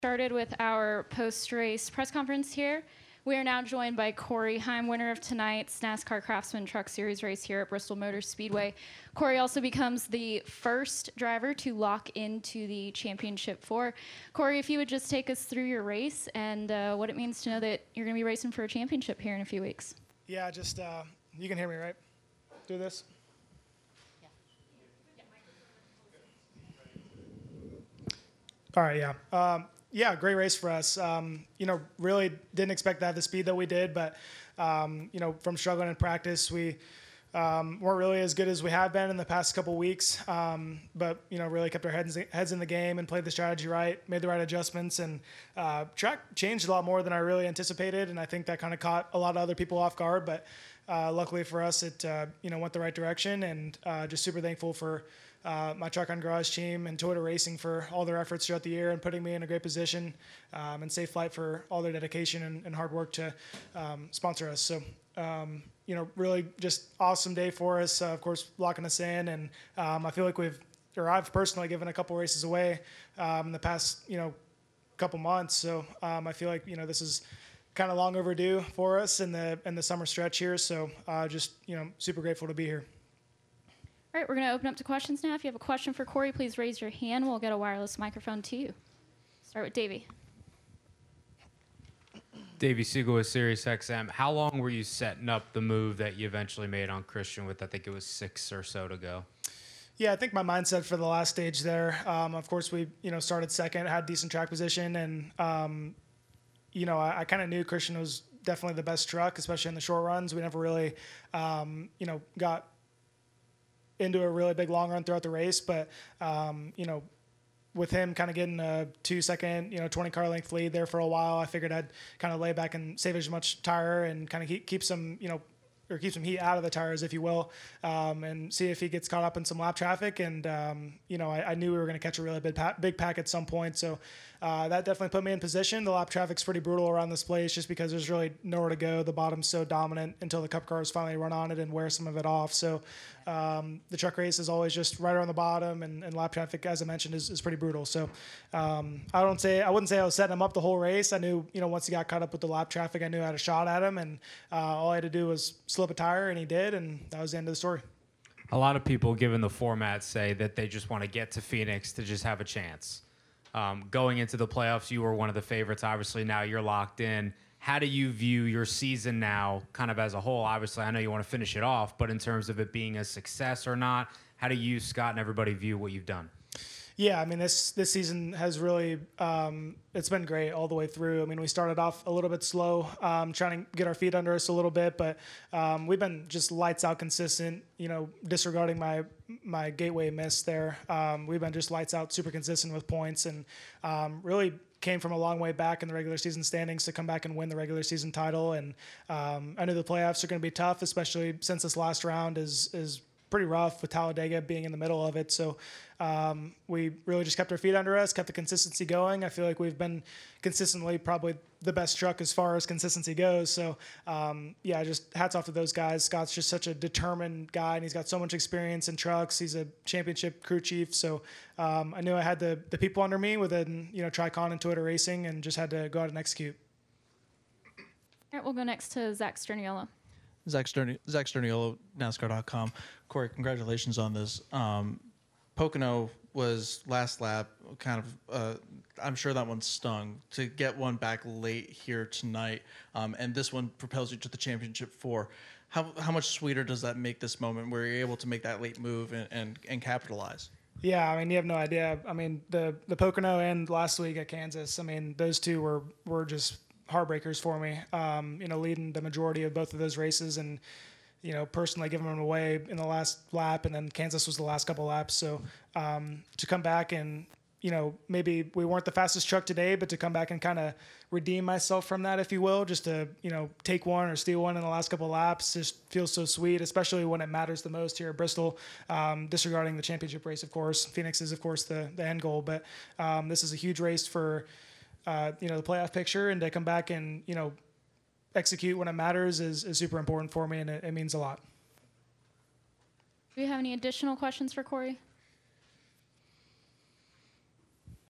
Started with our post-race press conference here. We are now joined by Corey Heim, winner of tonight's NASCAR Craftsman Truck Series race here at Bristol Motor Speedway. Corey also becomes the first driver to lock into the championship four. Corey, if you would just take us through your race and what it means to know that you're going to be racing for a championship here in a few weeks. Yeah, just, you can hear me, right? Do this? All right, yeah. Yeah, great race for us. Really didn't expect to have the speed that we did, but, from struggling in practice, we weren't really as good as we have been in the past couple weeks. But, really kept our heads in the game and played the strategy right, made the right adjustments, and track changed a lot more than I really anticipated, and I think that kind of caught a lot of other people off guard, but luckily for us, it, went the right direction, and just super thankful for my Truck on Garage team and Toyota Racing for all their efforts throughout the year and putting me in a great position, and Safe Flight for all their dedication and hard work to sponsor us. So, really just awesome day for us, of course, locking us in. And I feel like I've personally given a couple races away in the past, couple months. So I feel like, this is kind of long overdue for us in the summer stretch here. So just, super grateful to be here. All right, we're going to open up to questions now. If you have a question for Corey, please raise your hand. We'll get a wireless microphone to you. Start with Davey. Davey Siegel with SiriusXM. How long were you setting up the move that you eventually made on Christian with, I think it was 6 or so to go? Yeah, I think my mindset for the last stage there, of course, we, started second, had decent track position, and, I kind of knew Christian was definitely the best truck, especially in the short runs. We never really, got into a really big long run throughout the race, but with him kind of getting a 2-second 20 car length lead there for a while, I figured I'd kind of lay back and save as much tire and kind of keep some keep some heat out of the tires, if you will, and see if he gets caught up in some lap traffic. And I knew we were going to catch a really big pack at some point, so that definitely put me in position. The lap traffic's pretty brutal around this place just because there's really nowhere to go. The bottom's so dominant until the Cup cars finally run on it and wear some of it off. So the truck race is always just right around the bottom, and lap traffic, as I mentioned, is pretty brutal. So I wouldn't say I was setting him up the whole race. I knew, once he got caught up with the lap traffic, I knew I had a shot at him, and all I had to do was slip a tire, and he did, and that was the end of the story. A lot of people, given the format, say that they just want to get to Phoenix to just have a chance. Going into the playoffs, you were one of the favorites. Obviously, now you're locked in. How do you view your season now kind of as a whole? Obviously, I know you want to finish it off, but in terms of it being a success or not, how do you, Scott, and everybody view what you've done? Yeah, I mean, this season has really, it's been great all the way through. I mean, we started off a little bit slow, trying to get our feet under us a little bit, but we've been just lights out consistent, disregarding my gateway miss there. We've been just lights out, super consistent with points, and really came from a long way back in the regular season standings to come back and win the regular season title. And I know the playoffs are going to be tough, especially since this last round is pretty rough with Talladega being in the middle of it. So we really just kept our feet under us, kept the consistency going. I feel like we've been consistently probably the best truck as far as consistency goes. So just hats off to those guys. Scott's just such a determined guy, and he's got so much experience in trucks. He's a championship crew chief. So I knew I had the people under me within, Tricon and Toyota Racing, and just had to go out and execute. All right, we'll go next to Zach Sterniolo. Zach Sterniolo, NASCAR.com. Corey, congratulations on this. Pocono was last lap, kind of, I'm sure that one stung. To get one back late here tonight, and this one propels you to the championship four. How much sweeter does that make this moment where you're able to make that late move and capitalize? Yeah, I mean, you have no idea. I mean, the Pocono and last week at Kansas, I mean, those two were just heartbreakers for me, leading the majority of both of those races, and personally giving them away in the last lap, and then Kansas was the last couple laps. So to come back and maybe we weren't the fastest truck today, but to come back and kind of redeem myself from that, if you will, just to take one or steal one in the last couple laps, just feels so sweet, especially when it matters the most here at Bristol. Disregarding the championship race, of course, Phoenix is of course the end goal, but this is a huge race for the playoff picture, and to come back and, execute when it matters is super important for me, and it means a lot. Do you have any additional questions for Corey?